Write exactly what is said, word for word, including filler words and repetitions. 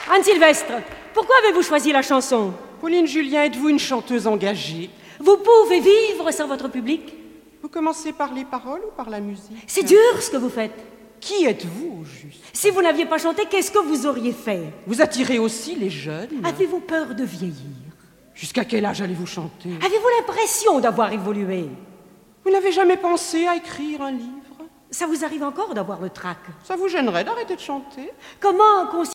Anne-Sylvestre, pourquoi avez-vous choisi la chanson? Pauline Julien, êtes-vous une chanteuse engagée? Vous pouvez vivre sans votre public? Vous commencez par les paroles ou par la musique? C'est dur ce que vous faites. Qui êtes-vous, au juste? Si vous n'aviez pas chanté, qu'est-ce que vous auriez fait? Vous attirez aussi les jeunes? Avez-vous peur de vieillir? Jusqu'à quel âge allez-vous chanter? Avez-vous l'impression d'avoir évolué? Vous n'avez jamais pensé à écrire un livre? Ça vous arrive encore d'avoir le trac? Ça vous gênerait d'arrêter de chanter? Comment